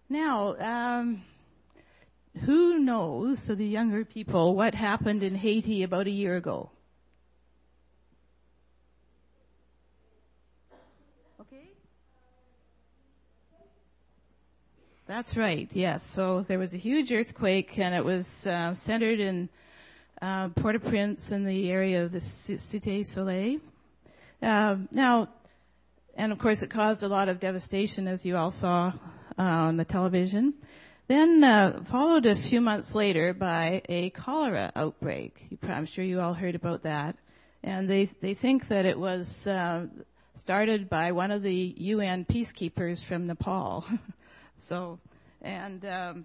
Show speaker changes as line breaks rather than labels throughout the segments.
Now, who knows, so the younger people, what happened in Haiti about a year ago? Okay. That's right, yes. So there was a huge earthquake, and it was centered in Port-au-Prince in the area of the Cité Soleil. Now, and of course it caused a lot of devastation, as you all saw on the television. Then followed a few months later by a cholera outbreak. I'm sure you all heard about that. And they think that it was started by one of the UN peacekeepers from Nepal. So, and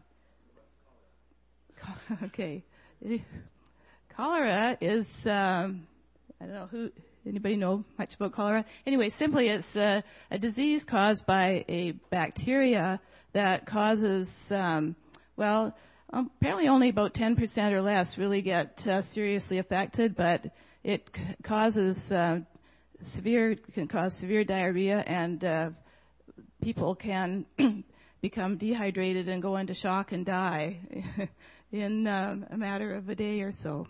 okay. Cholera is, I don't know anybody know much about cholera? Anyway, simply it's a disease caused by a bacteria that causes, apparently only about 10% or less really get seriously affected, but it causes can cause severe diarrhea, and people can become dehydrated and go into shock and die in a matter of a day or so.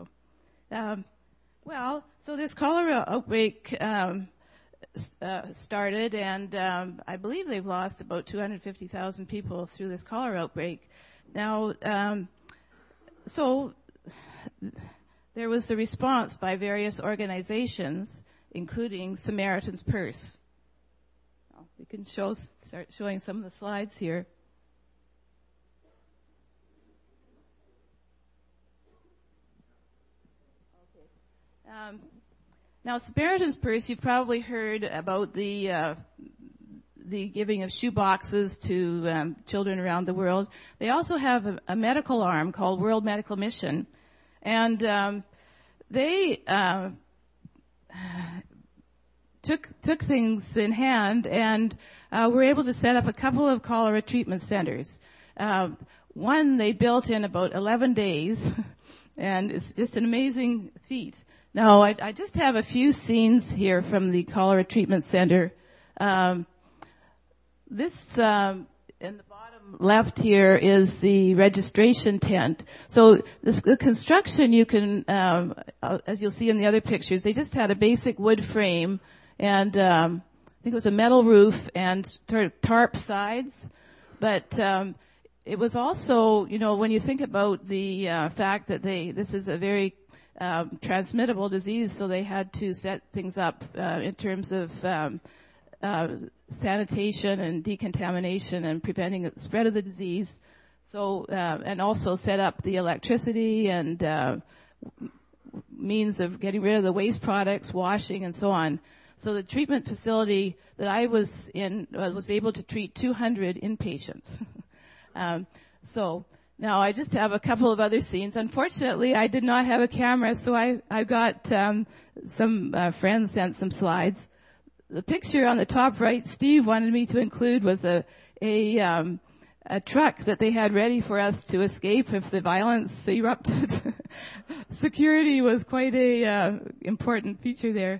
So this cholera outbreak started, and I believe they've lost about 250,000 people through this cholera outbreak. Now, so there was a response by various organizations, including Samaritan's Purse. We can start showing some of the slides here. Now, Samaritan's Purse, you've probably heard about the giving of shoe boxes to children around the world. They also have a medical arm called World Medical Mission, and they took things in hand and were able to set up a couple of cholera treatment centers. One they built in about 11 days, and it's just an amazing feat. Now, I just have a few scenes here from the cholera treatment center. This, in the bottom left here, is the registration tent. So the construction, you can, as you'll see in the other pictures, they just had a basic wood frame, and I think it was a metal roof and tarp sides. But it was also, when you think about the fact that this is a very transmittable disease, so they had to set things up in terms of sanitation and decontamination and preventing the spread of the disease. So, and also set up the electricity and means of getting rid of the waste products, washing, and so on. So the treatment facility that I was in was able to treat 200 inpatients. Now, I just have a couple of other scenes. Unfortunately, I did not have a camera, so I got some friends sent some slides. The picture on the top right, Steve wanted me to include, was a truck that they had ready for us to escape if the violence erupted. Security was quite a important feature there.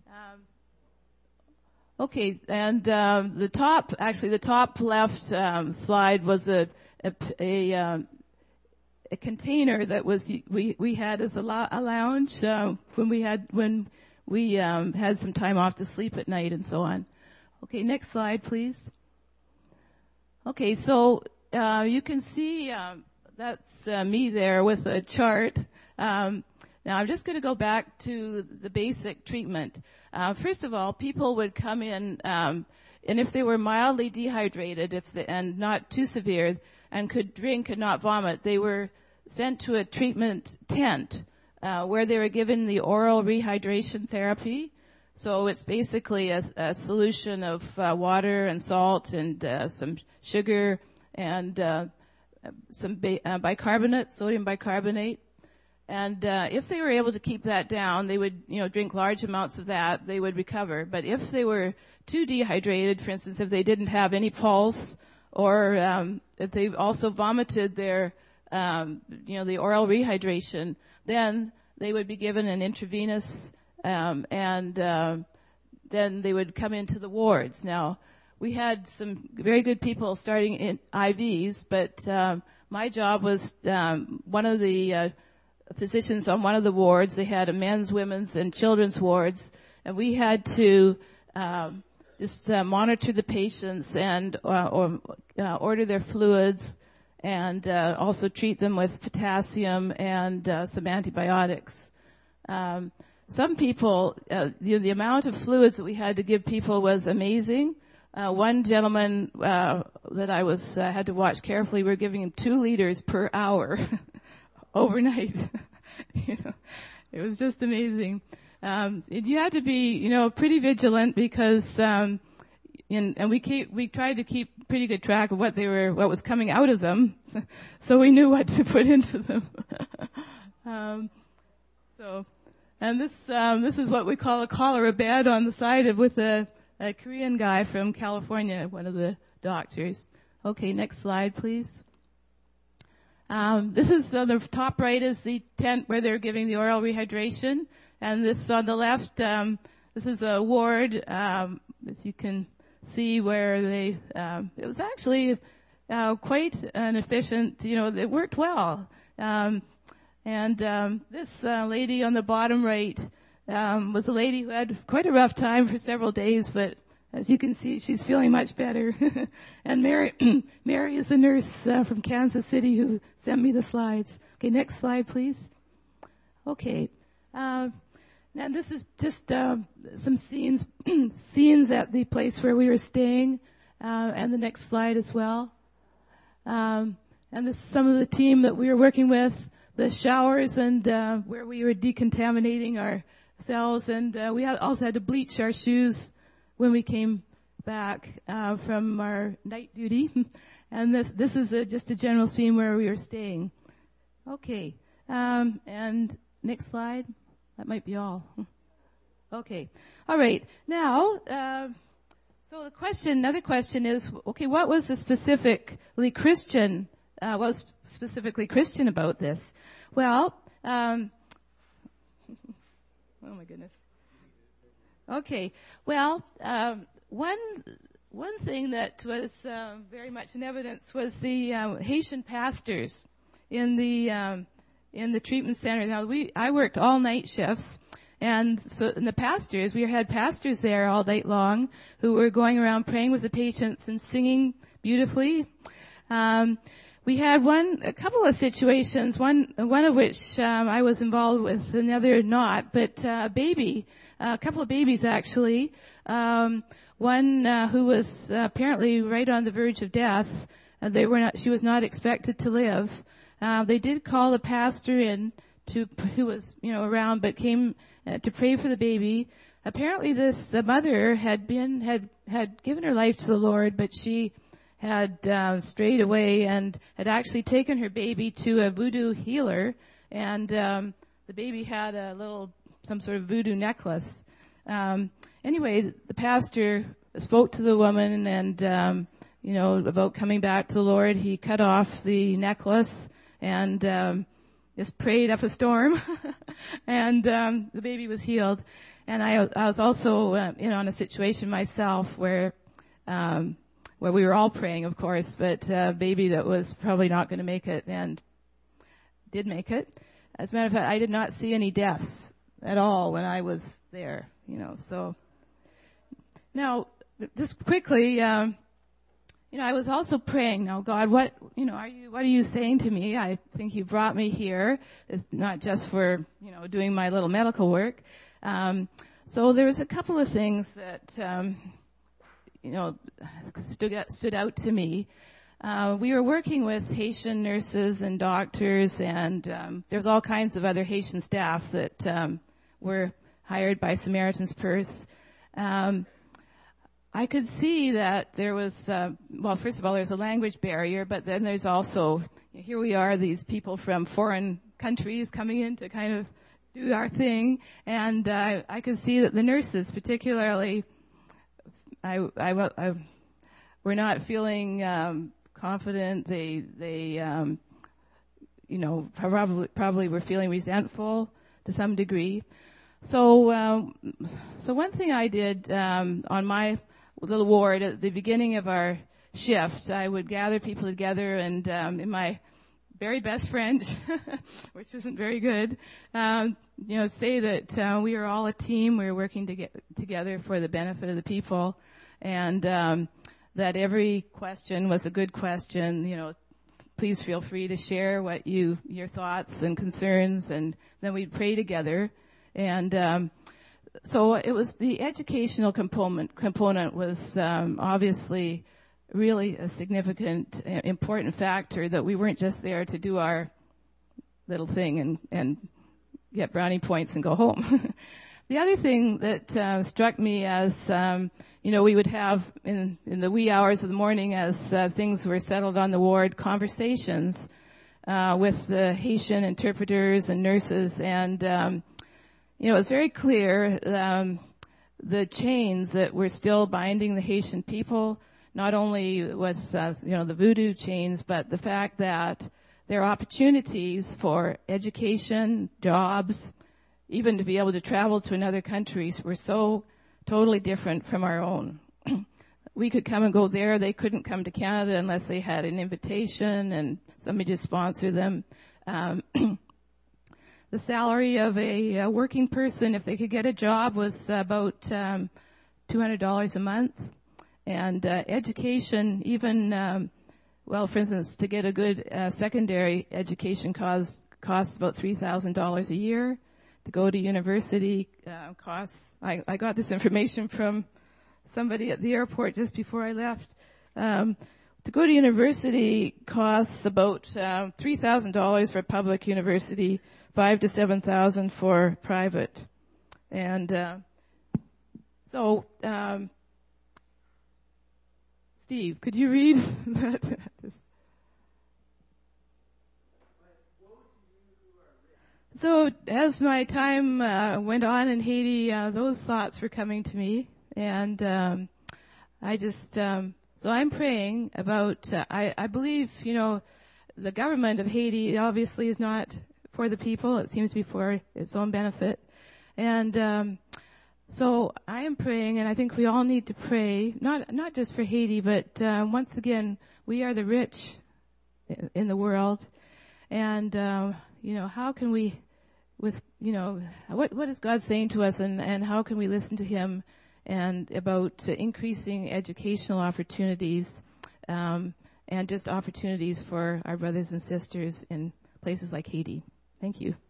Okay, and the top left slide was a container that was we had as a lounge when we had some time off to sleep at night and so on. Okay, next slide, please. Okay, so you can see that's me there with a chart. Now I'm just going to go back to the basic treatment. First of all, people would come in, and if they were mildly dehydrated, and not too severe, and could drink and not vomit, they were sent to a treatment tent where they were given the oral rehydration therapy. So it's basically a solution of water and salt and some sugar and some bicarbonate, sodium bicarbonate. And if they were able to keep that down, they would, drink large amounts of that, they would recover. But if they were too dehydrated, for instance, if they didn't have any pulse, or if they also vomited their, the oral rehydration, then they would be given an intravenous, and then they would come into the wards. Now, we had some very good people starting in IVs, but my job was one of the physicians on one of the wards. They had a men's, women's, and children's wards, and we had to just monitor the patients and order their fluids, and also treat them with potassium and some antibiotics. Some people, the amount of fluids that we had to give people was amazing. One gentleman that I had to watch carefully, we were giving him 2 liters per hour overnight. It was just amazing. You had to be, pretty vigilant because, and we tried to keep pretty good track of what was coming out of them, so we knew what to put into them. And this is what we call a cholera bed on the side with a Korean guy from California, one of the doctors. Okay, next slide, please. This is the top right is the tent where they're giving the oral rehydration, and this on the left, this is a ward, as you can see where it was actually quite an efficient, it worked well. This lady on the bottom right was a lady who had quite a rough time for several days, but as you can see, she's feeling much better. And Mary is a nurse from Kansas City who sent me the slides. Okay, next slide, please. Okay. Now this is just some scenes at the place where we were staying, and the next slide as well. And this is some of the team that we were working with. The showers and where we were decontaminating our cells, and we also had to bleach our shoes when we came back from our night duty. And this is just a general scene where we were staying. Okay, and next slide. That might be all. Okay, all right. Now, so another question is, okay, what was specifically Christian about this? Well, oh my goodness. Okay. Well, one thing that was very much in evidence was the Haitian pastors in the treatment center. Now I worked all night shifts, and so the pastors, we had pastors there all night long who were going around praying with the patients and singing beautifully. We had a couple of situations, one of which I was involved with, another not, but a couple of babies actually. One who was apparently right on the verge of death. She was not expected to live. They did call the pastor in who was around, but came to pray for the baby. Apparently, the mother had given her life to the Lord, but she had strayed away and had actually taken her baby to a voodoo healer, and the baby had some sort of voodoo necklace. Anyway, the pastor spoke to the woman and about coming back to the Lord. He cut off the necklace and just prayed up a storm, and the baby was healed. And I was also on a situation myself where we were all praying, of course, but a baby that was probably not going to make it and did make it. As a matter of fact, I did not see any deaths at all when I was there, so. Now, just quickly, I was also praying, now God, what are you saying to me? I think you brought me here. It's not just for, doing my little medical work. So there was a couple of things that, stood out to me. We were working with Haitian nurses and doctors, and there's all kinds of other Haitian staff that were hired by Samaritan's Purse. I could see that there was, first of all, there's a language barrier, but then there's also, here we are, these people from foreign countries coming in to kind of do our thing, and I could see that the nurses, particularly, were not feeling confident. They probably were feeling resentful to some degree. So one thing I did on my little ward at the beginning of our shift, I would gather people together and in my very best friend, which isn't very good, say that we are all a team. We're working together for the benefit of the people, and that every question was a good question. Please feel free to share what your thoughts and concerns, and then we'd pray together. And so it was the educational component was obviously really a significant, important factor, that we weren't just there to do our little thing and get brownie points and go home. The other thing that struck me as, we would have in the wee hours of the morning as things were settled on the ward, conversations with the Haitian interpreters and nurses, and it was very clear the chains that were still binding the Haitian people, not only with the voodoo chains, but the fact that there are opportunities for education, jobs, even to be able to travel to another country were so totally different from our own. We could come and go there. They couldn't come to Canada unless they had an invitation and somebody to sponsor them. The salary of a working person, if they could get a job, was about $200 a month. And education, even, for instance, to get a good secondary education costs about $3,000 a year. To go to university costs, I got this information from somebody at the airport just before I left. To go to university costs about $3,000 for public university, $5,000 to $7,000 for private. And so Steve, could you read that? So as my time went on in Haiti, those thoughts were coming to me, and so I'm praying about. I believe the government of Haiti obviously is not for the people; it seems to be for its own benefit, and so I am praying, and I think we all need to pray, not just for Haiti, but once again, we are the rich in the world, and how can we? What is God saying to us, and how can we listen to Him, and about increasing educational opportunities, and just opportunities for our brothers and sisters in places like Haiti. Thank you.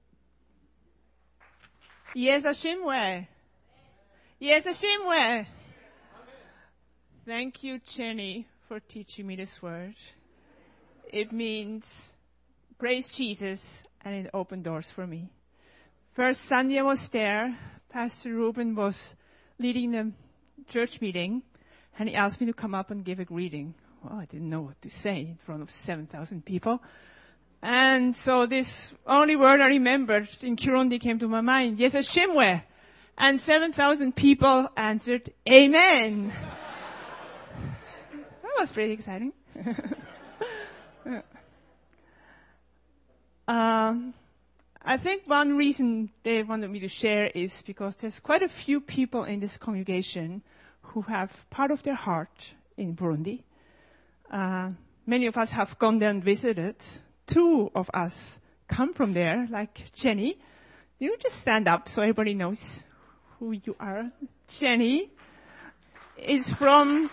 Yes, Ashimwe. Yes, Ashimwe. Thank you, Jenny, for teaching me this word. It means praise Jesus, and it opened doors for me. First Sunday I was there. Pastor Ruben was leading the church meeting, and he asked me to come up and give a greeting. Well, I didn't know what to say in front of 7,000 people. And so this only word I remembered in Kirundi came to my mind, Yes, Ashimwe. And 7,000 people answered, Amen. That was pretty exciting. I think one reason they wanted me to share is because there's quite a few people in this congregation who have part of their heart in Burundi. Many of us have gone there and visited. 2 of us come from there, like Jenny. You just stand up so everybody knows who you are. Jenny is from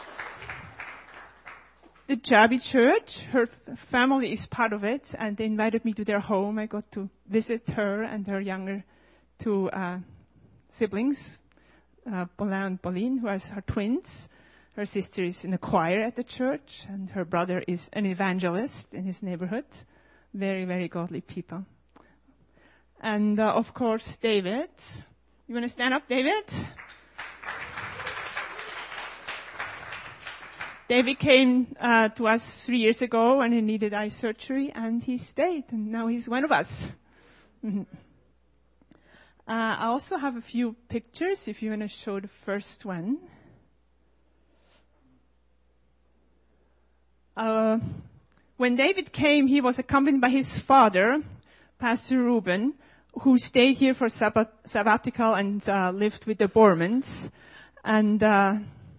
the Jabi Church. Her family is part of it, and they invited me to their home. I got to visit her and her younger 2 siblings, Paulin and Pauline, who are her twins. Her sister is in the choir at the church, and her brother is an evangelist in his neighborhood. Very, very godly people. And, of course, David. You want to stand up, David? David came to us 3 years ago, and he needed eye surgery, and he stayed, and now he's one of us. Mm-hmm. I also have a few pictures, if you want to show the first one. When David came, he was accompanied by his father, Pastor Ruben, who stayed here for sabbatical and lived with the Bormans. And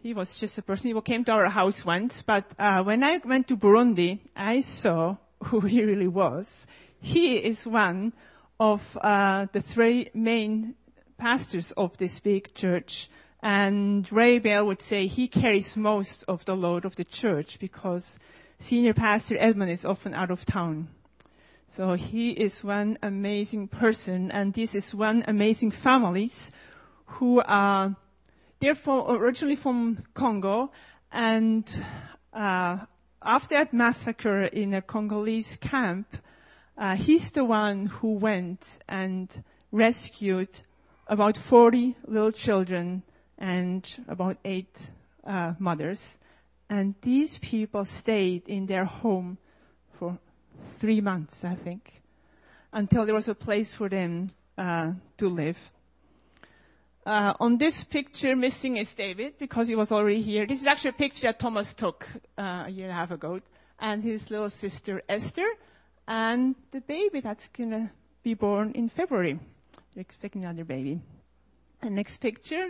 He was just a person who came to our house once, but when I went to Burundi, I saw who he really was. He is one of the three main pastors of this big church. And Ray Bell would say he carries most of the load of the church because senior pastor Edmund is often out of town. So he is one amazing person, and this is one amazing families who are originally from Congo, and after that massacre in a Congolese camp, he's the one who went and rescued about 40 little children and about 8 mothers. And these people stayed in their home for 3 months, I think, until there was a place for them to live. On this picture, missing is David, because he was already here. This is actually a picture that Thomas took a year and a half ago, and his little sister Esther, and the baby that's going to be born in February. They're expecting another baby. And next picture.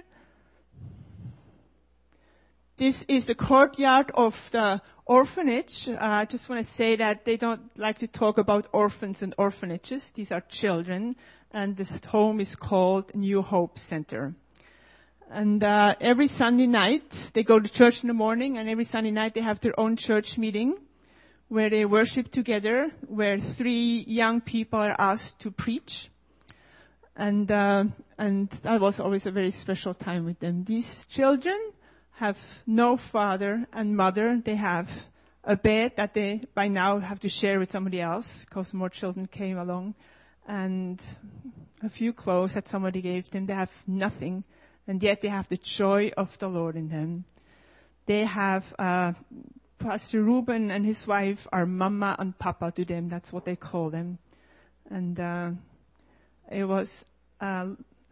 This is the courtyard of the orphanage. I just want to say that they don't like to talk about orphans and orphanages. These are children. And this home is called New Hope Center. And every Sunday night, they go to church in the morning, and every Sunday night they have their own church meeting where they worship together, where 3 young people are asked to preach. And that was always a very special time with them. These children have no father and mother. They have a bed that they by now have to share with somebody else because more children came along, and a few clothes that somebody gave them. They have nothing, and yet they have the joy of the Lord in them. They have Pastor Ruben and his wife are Mama and Papa to them. That's what they call them. And it was a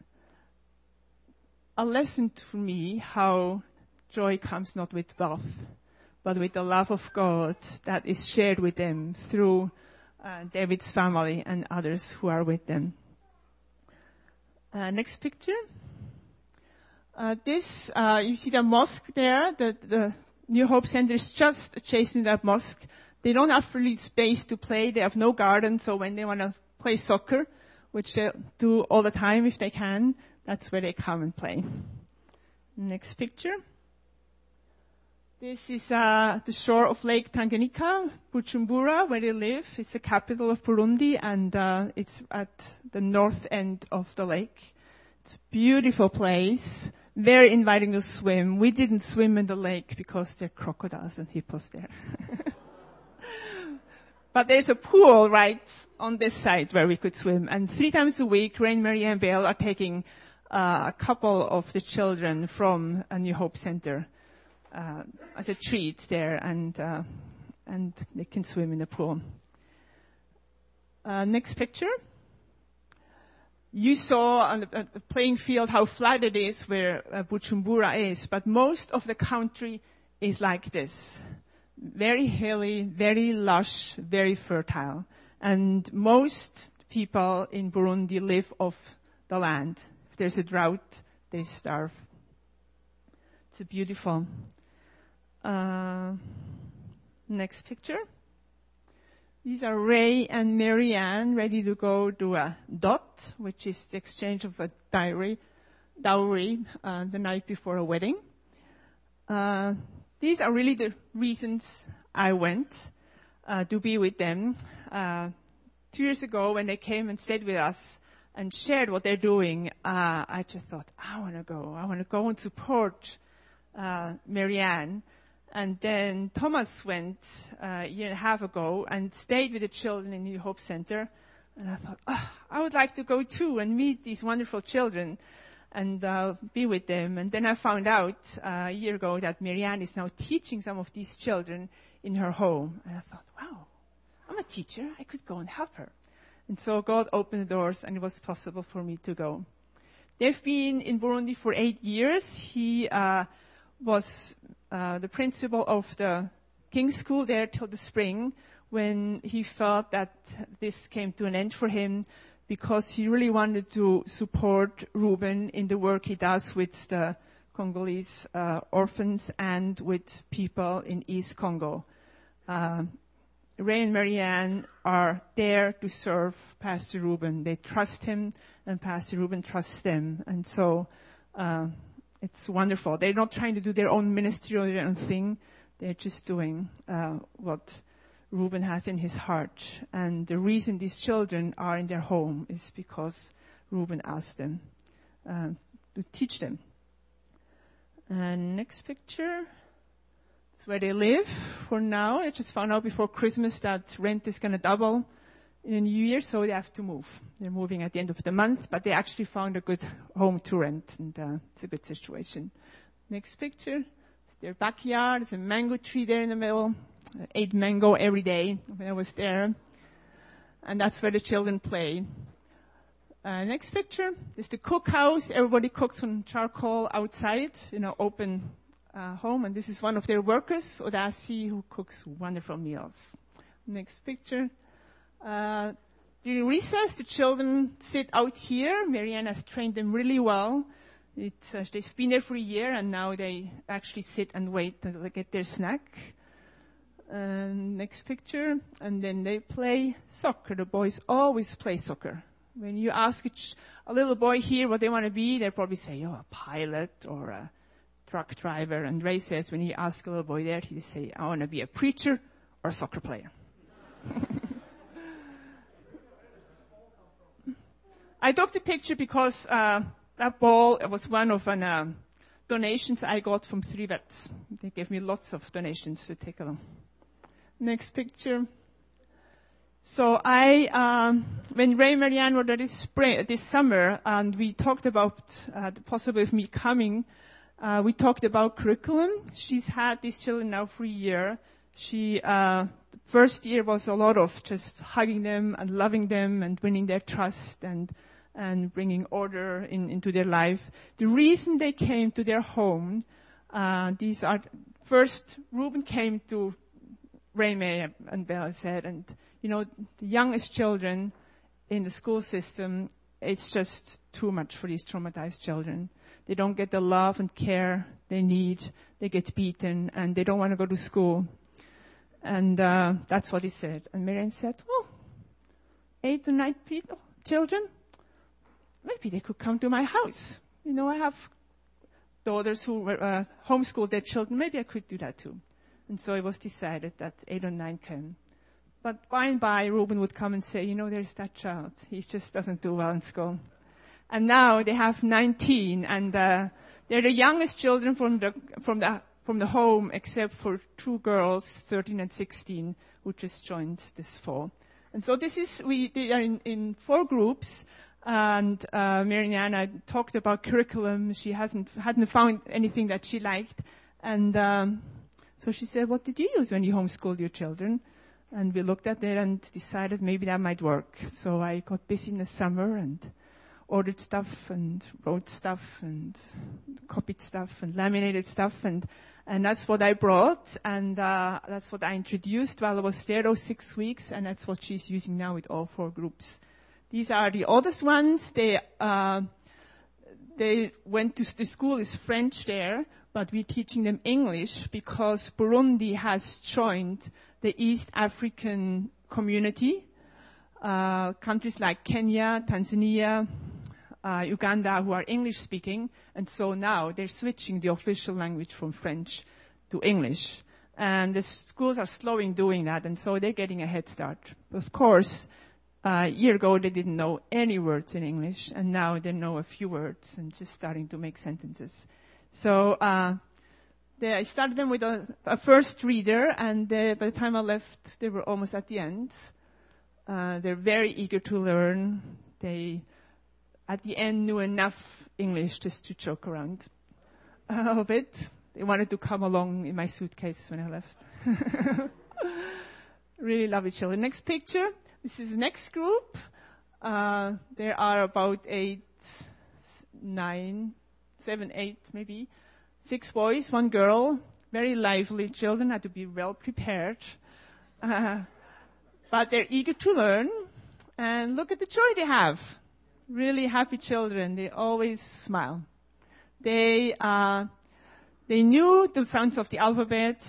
lesson for me how joy comes not with wealth, but with the love of God that is shared with them through David's family and others who are with them. Next picture. You see the mosque there. The New Hope Center is just adjacent to that mosque. They don't have really space to play. They have no garden, so when they want to play soccer, which they do all the time if they can, that's where they come and play. Next picture. This is the shore of Lake Tanganyika, Bujumbura, where they live. It's the capital of Burundi, and it's at the north end of the lake. It's a beautiful place, very inviting to swim. We didn't swim in the lake because there are crocodiles and hippos there. But there's a pool right on this side where we could swim. And 3 times a week, Rain, Mary, and Bale are taking a couple of the children from a New Hope Center as a treat there, and they can swim in the pool. Next picture. You saw on the playing field how flat it is where Bujumbura is, but most of the country is like this. Very hilly, very lush, very fertile. And most people in Burundi live off the land. If there's a drought, they starve. It's beautiful. Next picture. These are Ray and Marianne ready to go to a dot, which is the exchange of a dowry the night before a wedding. These are really the reasons I went to be with them. 2 years ago, when they came and stayed with us and shared what they're doing, I just thought, I want to go. I want to go and support Marianne. And then Thomas went a year and a half ago and stayed with the children in New Hope Center. And I thought, I would like to go too and meet these wonderful children and be with them. And then I found out a year ago that Marianne is now teaching some of these children in her home. And I thought, wow, I'm a teacher. I could go and help her. And so God opened the doors, and it was possible for me to go. They've been in Burundi for 8 years. He was the principal of the King's School there till the spring, when he felt that this came to an end for him, because he really wanted to support Ruben in the work he does with the Congolese orphans and with people in East Congo. Ray and Marianne are there to serve Pastor Ruben. They trust him, and Pastor Ruben trusts them. And so it's wonderful. They're not trying to do their own ministry or their own thing. They're just doing what Ruben has in his heart. And the reason these children are in their home is because Ruben asked them to teach them. And next picture. It's where they live for now. I just found out before Christmas that rent is going to double in the new year, so they have to move. They're moving at the end of the month, but they actually found a good home to rent, and it's a good situation. Next picture. It's their backyard. There's a mango tree there in the middle. I ate mango every day when I was there. And that's where the children play. Next picture is the cookhouse. Everybody cooks on charcoal outside in an open home, and this is one of their workers, Odasi, who cooks wonderful meals. Next picture. During recess, the children sit out here. Marianne has trained them really well. They've been there for a year, and now they actually sit and wait until they get their snack. Next picture. And then they play soccer. The boys always play soccer. When you ask a little boy here what they want to be, they'll probably say, a pilot or a truck driver. And Ray says when he asks a little boy there, he'll say, I want to be a preacher or a soccer player. I took the picture because that ball was one of donations I got from 3 vets. They gave me lots of donations to take along. Next picture. So when Ray and Marianne were there this summer, and we talked about the possibility of me coming, we talked about curriculum. She's had these children now for a year. The first year was a lot of just hugging them and loving them and winning their trust and bringing order into their life. The reason they came to their home, first Ruben came to Ray, May, and Bella said, and the youngest children in the school system, it's just too much for these traumatized children. They don't get the love and care they need. They get beaten, and they don't want to go to school. And that's what he said. And Marianne said, 8 to 9 children, maybe they could come to my house. I have daughters who homeschool their children. Maybe I could do that too. And so it was decided that 8 or 9 came. But by and by, Ruben would come and say, there's that child. He just doesn't do well in school. And now they have 19, and they're the youngest children from the home, except for 2 girls, 13 and 16, who just joined this fall. And so they are in 4 groups. And Marianne and I talked about curriculum. She hadn't found anything that she liked. And so she said, what did you use when you homeschooled your children? And we looked at it and decided maybe that might work. So I got busy in the summer and ordered stuff and wrote stuff and copied stuff and laminated stuff. And that's what I brought. And that's what I introduced while I was there those 6 weeks. And that's what she's using now with all 4 groups. These are the oldest ones. They went to the school is French there, but we're teaching them English because Burundi has joined the East African community. Countries like Kenya, Tanzania, Uganda, who are English speaking, and so now they're switching the official language from French to English. And the schools are slowly doing that, and so they're getting a head start. Of course, a year ago they didn't know any words in English, and now they know a few words and just starting to make sentences. So I started them with a first reader, and by the time I left, they were almost at the end. They're very eager to learn. They, at the end, knew enough English just to joke around a bit. They wanted to come along in my suitcase when I left. Really lovely children. Next picture. This is the next group. There are about 7, 8 maybe. 6 boys, 1 girl. Very lively children, had to be well prepared. But they're eager to learn. And look at the joy they have. Really happy children. They always smile. They knew the sounds of the alphabet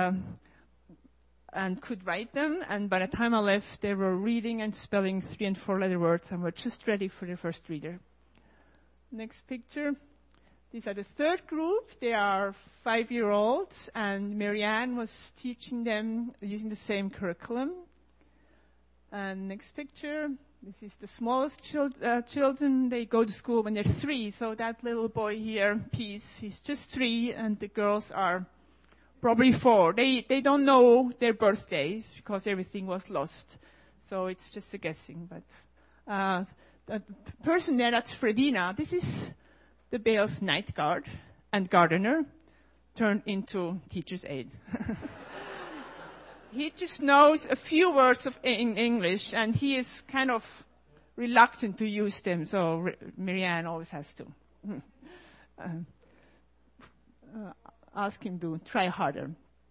and could write them. And by the time I left, they were reading and spelling 3- and 4-letter words and were just ready for their first reader. Next picture. These are the third group. They are 5-year-olds, and Marianne was teaching them using the same curriculum. And next picture. This is the smallest children. They go to school when they're 3. So that little boy here, Peace, he's just 3, and the girls are probably 4. They don't know their birthdays because everything was lost. So it's just a guessing. But the person there, that's Fredina. This is the Bale's night guard and gardener turned into teacher's aide. He just knows a few words in English, and he is kind of reluctant to use them, so Marianne always has to ask him to try harder.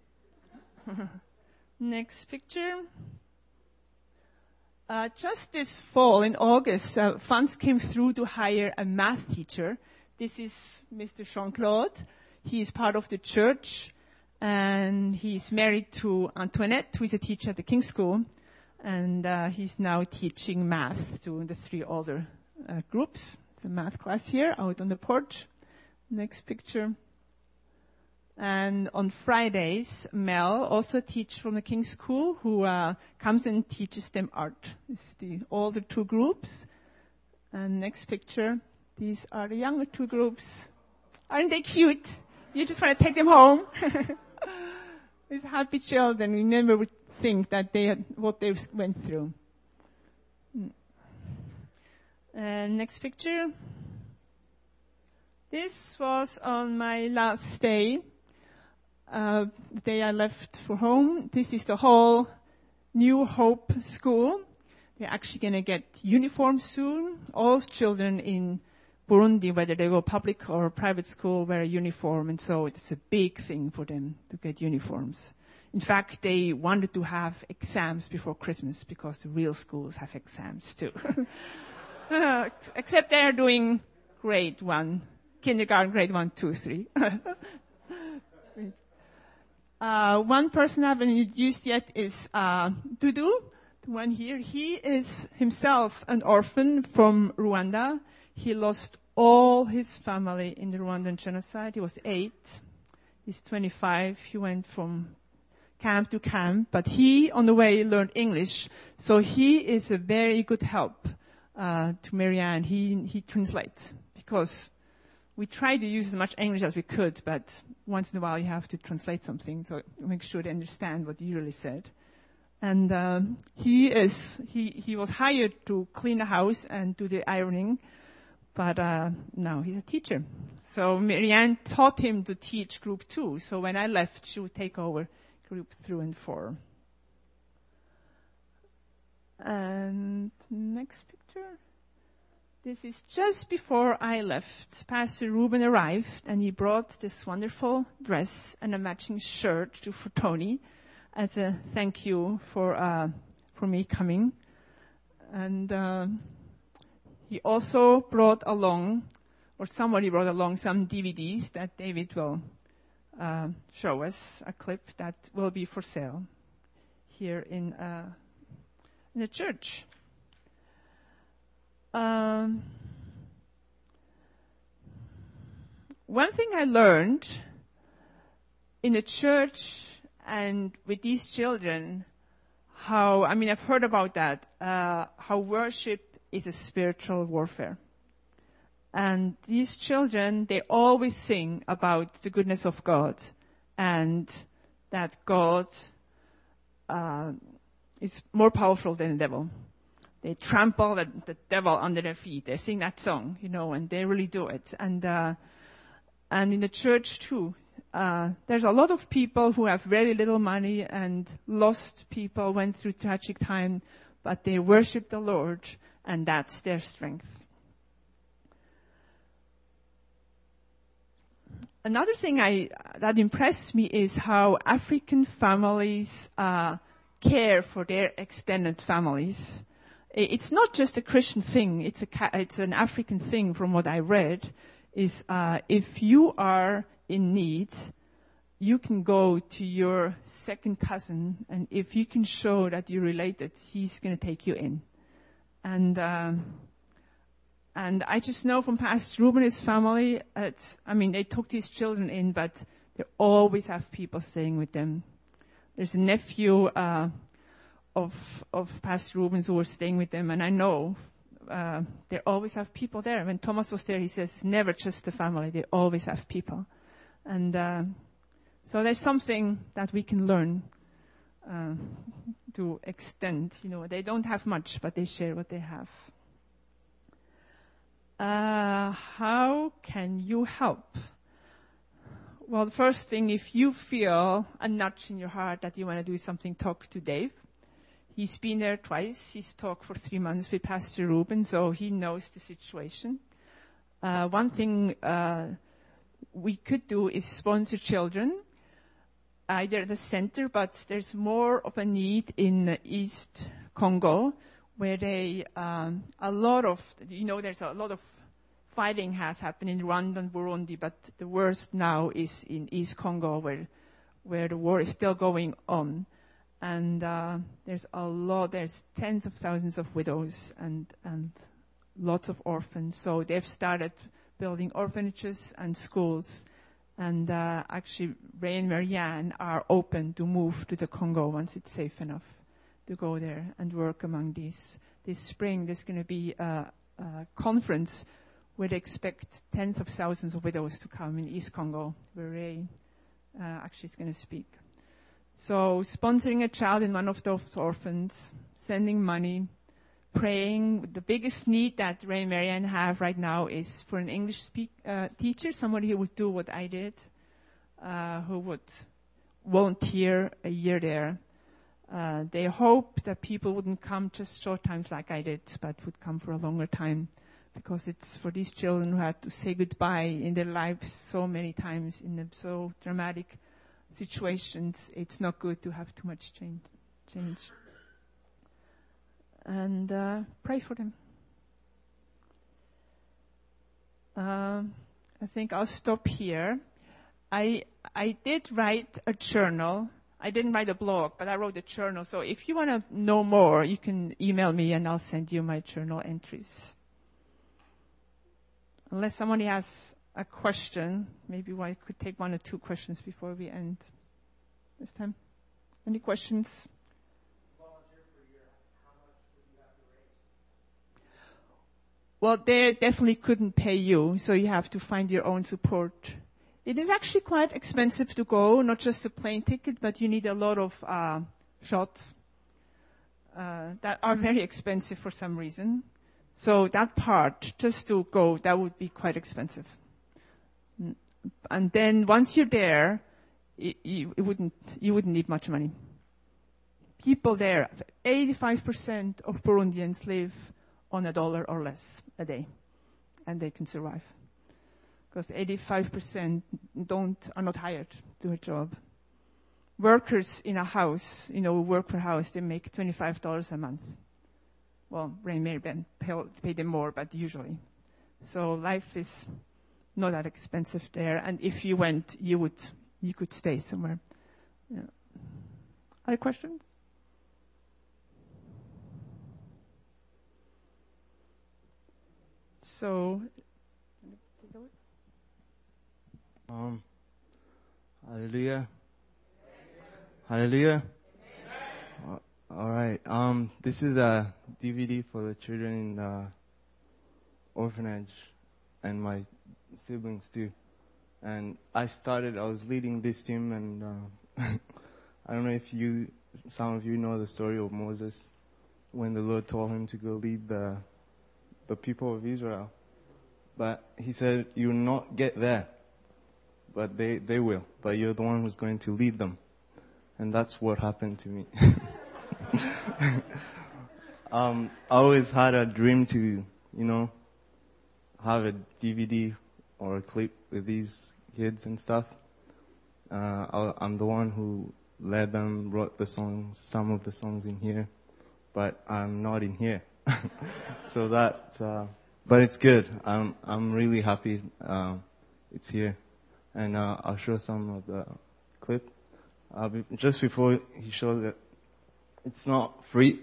Next picture. Just this fall, in August, funds came through to hire a math teacher. This is Mr. Jean-Claude. He is part of the church. And he's married to Antoinette, who is a teacher at the King's School. And he's now teaching math to the 3 older groups. It's a math class here, out on the porch. Next picture. And on Fridays, Mel, also a teacher from the King's School, who comes and teaches them art. This is the older 2 groups. And next picture. These are the younger 2 groups. Aren't they cute? You just want to take them home. These happy children, we never would think that what they went through. And next picture. This was on my last day, the day I left for home. This is the whole New Hope school. They're actually going to get uniforms soon. All children in Burundi, whether they go public or private school, wear a uniform, and so it's a big thing for them to get uniforms. In fact, they wanted to have exams before Christmas because the real schools have exams too. Except they're doing grade 1, kindergarten, grade 1, 2, 3. One person I haven't introduced yet is Dudu, the one here. He is himself an orphan from Rwanda. He lost all his family in the Rwandan genocide. He was 8. He's 25. He went from camp to camp, but he, on the way, learned English. So he is a very good help to Marianne. He translates because we try to use as much English as we could, but once in a while you have to translate something so make sure they understand what you really said. And he was hired to clean the house and do the ironing. But now he's a teacher. So Marianne taught him to teach group 2. So when I left, she would take over group 3 and 4. And next picture. This is just before I left. Pastor Ruben arrived, and he brought this wonderful dress and a matching shirt for Tony as a thank you for me coming. And he also brought along, or somebody brought along, some DVDs that David will show us, a clip that will be for sale here in the church. One thing I learned in the church and with these children, I've heard about that, how worship is a spiritual warfare. And these children, they always sing about the goodness of God and that God is more powerful than the devil. They trample the devil under their feet. They sing that song, and they really do it. And in the church too, there's a lot of people who have very little money and lost people, went through tragic time, but they worship the Lord, and that's their strength. Another thing that impressed me is how African families care for their extended families. It's not just a Christian thing. It's an African thing from what I read. is if you are in need, you can go to your second cousin, and if you can show that you're related, he's going to take you in. And I just know from Pastor Ruben and his family, they took these children in, but they always have people staying with them. There's a nephew of Pastor Ruben's who was staying with them, and I know they always have people there. When Thomas was there, he says, never just the family, they always have people. And so there's something that we can learn to extend. They don't have much, but they share what they have. How can you help? Well, the first thing, if you feel a nudge in your heart that you want to do something, talk to Dave. He's been there twice. He's talked for 3 months with Pastor Ruben, so he knows the situation. One thing we could do is sponsor children, either at the center, but there's more of a need in East Congo, where there's a lot of fighting has happened in Rwanda and Burundi, but the worst now is in East Congo, where the war is still going on. And there's tens of thousands of widows and lots of orphans. So they've started building orphanages and schools. And actually, Ray and Marianne are open to move to the Congo once it's safe enough to go there and work among these. This spring, there's going to be a conference where they expect tens of thousands of widows to come in East Congo, where Ray actually is going to speak. So sponsoring a child in one of those orphans, sending money, praying. The biggest need that Ray and Marianne have right now is for an English teacher, somebody who would do what I did, who would volunteer a year there. They hope that people wouldn't come just short times like I did, but would come for a longer time, because it's for these children who had to say goodbye in their lives so many times in so dramatic situations. It's not good to have too much change. And pray for them. I think I'll stop here. I did write a journal. I didn't write a blog, but I wrote a journal. So if you want to know more, you can email me and I'll send you my journal entries. Unless somebody has a question, maybe I could take 1 or 2 questions before we end this time. Any questions?
Volunteer for a year. How much would you have to raise?
Well, they definitely couldn't pay you, so you have to find your own support. It is actually quite expensive to go, not just a plane ticket, but you need a lot of shots that are very expensive for some reason. So that part, just to go, that would be quite expensive. And then once you're there, you wouldn't need much money. People there, 85% of Burundians live on $1 or less a day, and they can survive. Because 85% are not hired to do a job. Workers in a house, work per house, they make $25 a month. Well, Ray and Mary pay them more, but usually. So life is not that expensive there. And if you went, you could stay somewhere. Yeah. Other questions? So,
hallelujah. Hallelujah. All right. This is a DVD for the children in the orphanage and my siblings too. And I was leading this team, and I don't know if some of you know the story of Moses when the Lord told him to go lead the people of Israel. But he said, you'll not get there, but they will. But you're the one who's going to lead them. And that's what happened to me. I always had a dream to, have a DVD or a clip with these kids and stuff. I'm the one who led them, wrote the songs, some of the songs in here, but I'm not in here. So that but it's good. I'm really happy it's here, and I'll show some of the clip. Just before he shows it, it's not free.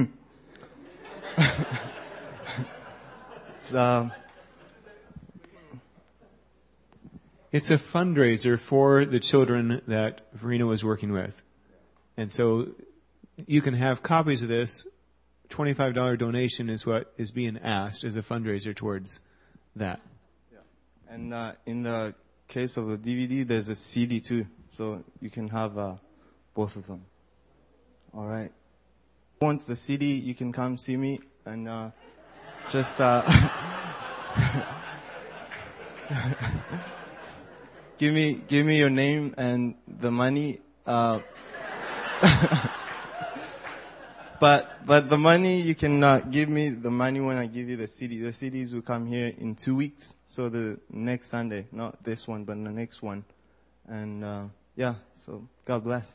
It's a fundraiser for the children that Verena was working with. And so you can have copies of this. $25 donation is what is being asked as a fundraiser towards that.
Yeah. And in the case of the DVD, there's a CD too. So you can have both of them. All right. Once the CD, you can come see me and just give me your name and the money. But the money, you can give me the money when I give you the CD. The CDs will come here in 2 weeks. So the next Sunday, not this one, but the next one. And yeah, so God bless.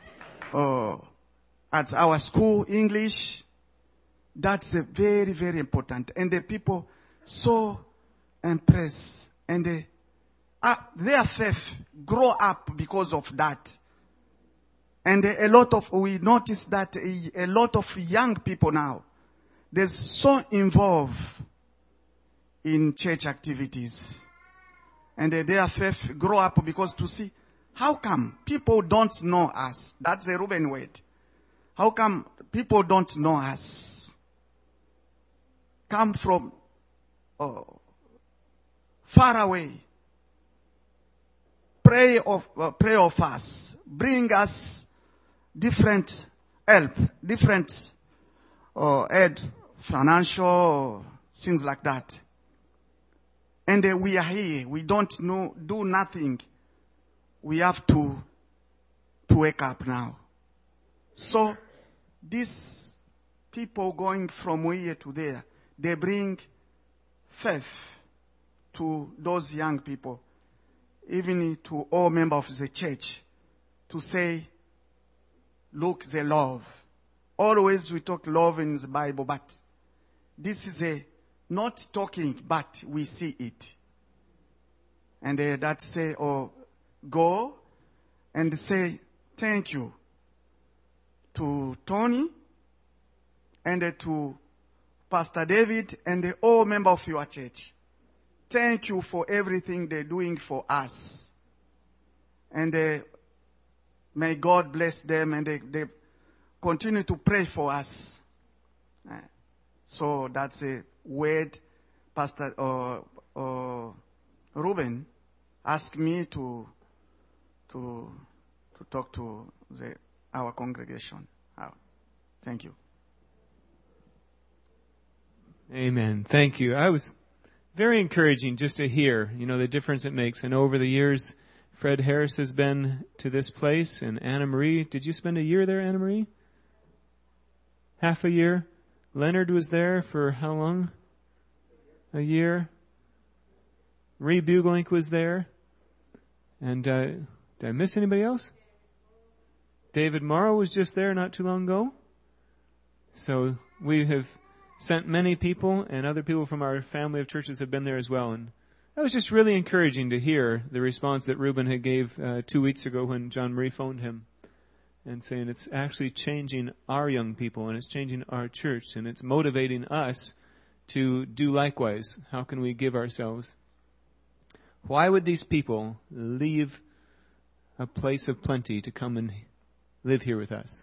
At our school, English, that's very, very important. And the people so impressed. And their faith grow up because of that. And we noticed that a lot of young people now, they're so involved in church activities. And their faith grow up because to see, how come people don't know us? That's a Reuben word. How come people don't know us? Come from far away. Pray of us. Bring us different help, different aid, financial, things like that. And we are here. We don't do nothing. We have to wake up now. So these people going from here to there, they bring faith to those young people, even to all members of the church, to say, look, the love. Always we talk love in the Bible, but this is not talking, but we see it. And that say, go and say thank you to Tony and to Pastor David and all members of your church. Thank you for everything they're doing for us. And may God bless them and they continue to pray for us. So that's a word Pastor Reuben asked me to talk to our congregation. Thank you.
Amen. Thank you. I was very encouraging just to hear, the difference it makes. I know over the years, Fred Harris has been to this place, and Anna Marie. Did you spend a year there, Anna Marie? Half a year? Leonard was there for how long? A year? Marie Bugelink was there. And did I miss anybody else? David Morrow was just there not too long ago. So we have sent many people, and other people from our family of churches have been there as well. And that was just really encouraging to hear the response that Reuben had gave 2 weeks ago when John Marie phoned him and saying it's actually changing our young people and it's changing our church and it's motivating us to do likewise. How can we give ourselves? Why would these people leave a place of plenty to come and live here with us?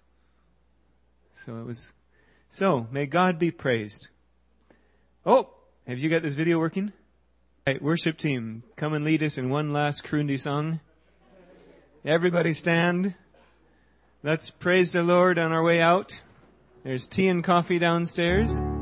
So may God be praised. Oh, have you got this video working? All right, worship team, come and lead us in one last Kurundi song. Everybody stand. Let's praise the Lord on our way out. There's tea and coffee downstairs.